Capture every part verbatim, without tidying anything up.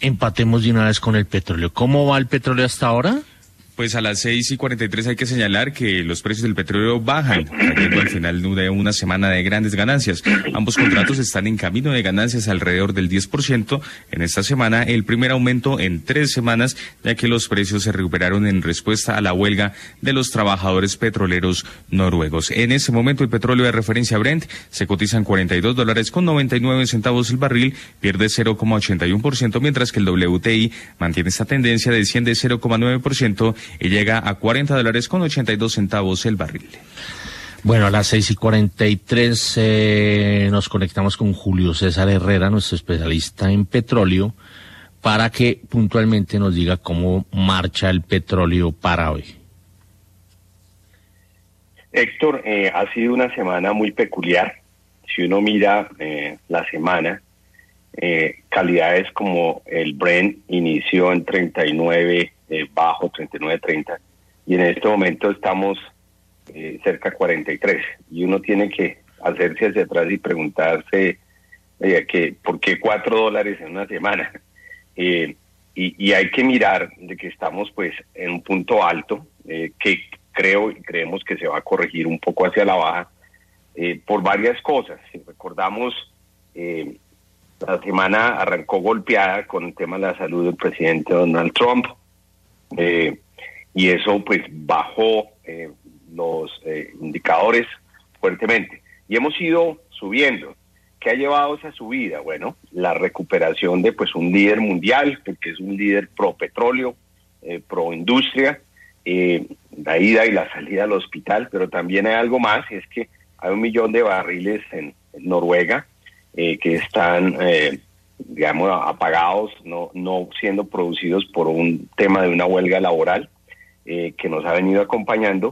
empatemos de una vez con el petróleo. ¿Cómo va el petróleo hasta ahora? Pues a las seis y cuarenta y tres hay que señalar que los precios del petróleo bajan, cayendo al final de una semana de grandes ganancias. Ambos contratos están en camino de ganancias alrededor del diez por ciento en esta semana, el primer aumento en tres semanas, ya que los precios se recuperaron en respuesta a la huelga de los trabajadores petroleros noruegos. En ese momento el petróleo de referencia Brent se cotiza en cuarenta y dos dólares con noventa y nueve centavos el barril, pierde cero coma ochenta y uno por ciento, mientras que el W T I mantiene esta tendencia, desciende cero coma nueve por ciento y llega a cuarenta dólares con ochenta y dos centavos el barril. Bueno, a las seis y cuarenta y tres eh, nos conectamos con Julio César Herrera, nuestro especialista en petróleo, para que puntualmente nos diga cómo marcha el petróleo para hoy. Héctor, eh, ha sido una semana muy peculiar. Si uno mira eh, la semana, eh, calidades como el Brent inició en treinta y nueve Eh, bajo treinta y nueve treinta y en este momento estamos eh, cerca de cuarenta y tres y uno tiene que hacerse hacia atrás y preguntarse eh, que por qué cuatro dólares en una semana eh, y, y hay que mirar de que estamos pues en un punto alto eh, que creo y creemos que se va a corregir un poco hacia la baja eh, por varias cosas. Si recordamos, eh, la semana arrancó golpeada con el tema de la salud del presidente Donald Trump. Eh, y eso pues bajó eh, los eh, indicadores fuertemente y hemos ido subiendo. ¿Qué ha llevado esa subida? Bueno, la recuperación de pues un líder mundial, porque es un líder pro petróleo, eh, pro industria, eh, la ida y la salida al hospital, pero también hay algo más, y es que hay un millón de barriles en, en Noruega eh, que están eh, digamos, apagados, no, no siendo producidos por un tema de una huelga laboral eh, que nos ha venido acompañando,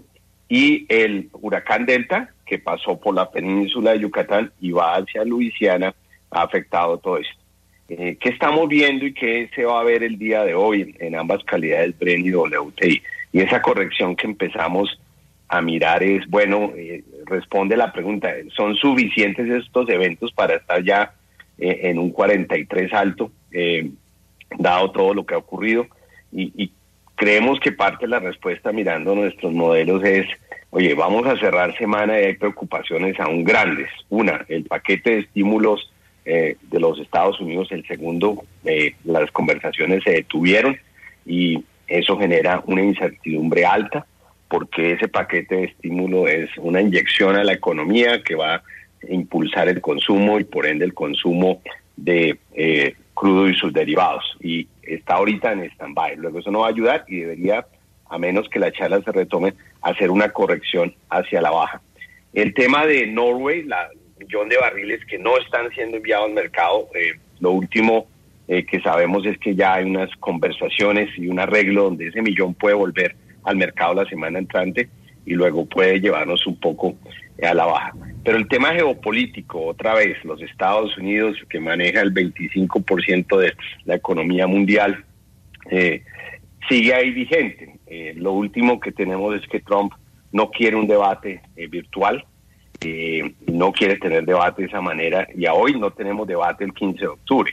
y el huracán Delta, que pasó por la península de Yucatán y va hacia Luisiana, ha afectado todo esto. Eh, ¿Qué estamos viendo y qué se va a ver el día de hoy en ambas calidades, Brent y W T I? Y esa corrección que empezamos a mirar es, bueno, eh, responde la pregunta, ¿son suficientes estos eventos para estar ya Eh, en un cuarenta y tres alto, eh, dado todo lo que ha ocurrido? Y, y creemos que parte de la respuesta mirando nuestros modelos es, oye, vamos a cerrar semana y hay preocupaciones aún grandes. Una, el paquete de estímulos eh, de los Estados Unidos. El segundo, eh, las conversaciones se detuvieron y eso genera una incertidumbre alta, porque ese paquete de estímulo es una inyección a la economía que va a impulsar el consumo y por ende el consumo de eh, crudo y sus derivados, y está ahorita en stand-by. Luego eso no va a ayudar y debería, a menos que la charla se retome, hacer una corrección hacia la baja. El tema de Norway, la millón de barriles que no están siendo enviados al mercado, eh, lo último eh, que sabemos es que ya hay unas conversaciones y un arreglo donde ese millón puede volver al mercado la semana entrante y luego puede llevarnos un poco a la baja. Pero el tema geopolítico, otra vez, los Estados Unidos, que maneja el veinticinco por ciento de la economía mundial, eh, sigue ahí vigente. Eh, lo último que tenemos es que Trump no quiere un debate eh, virtual, eh, no quiere tener debate de esa manera, y a hoy no tenemos debate el quince de octubre.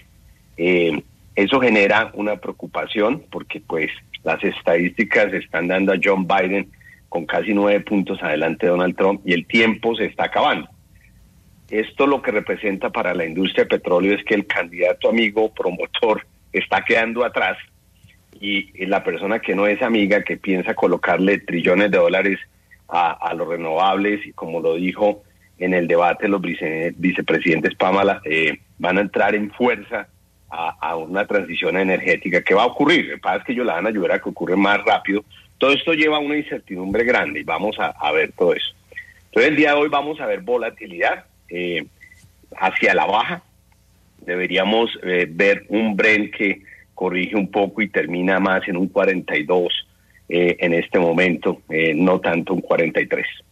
Eh, eso genera una preocupación, porque pues las estadísticas están dando a John Biden con casi nueve puntos adelante de Donald Trump, y el tiempo se está acabando. Esto lo que representa para la industria de petróleo es que el candidato amigo promotor está quedando atrás, y la persona que no es amiga, que piensa colocarle trillones de dólares a, a los renovables, y como lo dijo en el debate los vice, vicepresidentes Pamela, eh, van a entrar en fuerza a, a una transición energética que va a ocurrir. Lo que pasa es que ellos la van a ayudar a que ocurra más rápido. Todo esto lleva a una incertidumbre grande y vamos a, a ver todo eso. Entonces el día de hoy vamos a ver volatilidad eh, hacia la baja. Deberíamos eh, ver un Brent que corrige un poco y termina más en un cuarenta y dos eh, en este momento, eh, no tanto un cuarenta y tres.